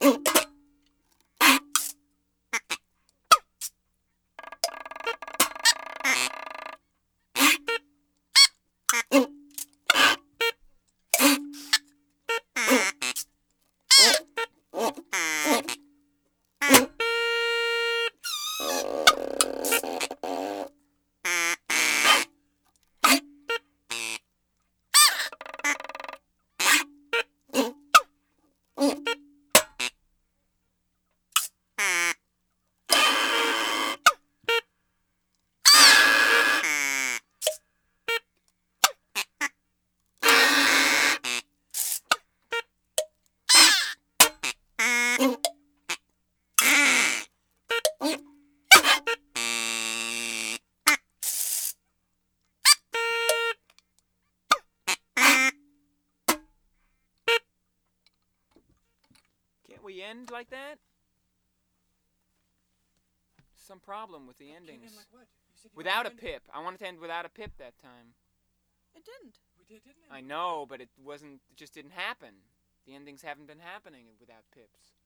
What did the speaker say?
Can't we end like that? Some problem with the endings. Like what? You said you Without a wanted to Pip. I wanted to end without a Pip that time. It didn't. We didn't. I know, but it just didn't happen. The endings haven't been happening without Pips.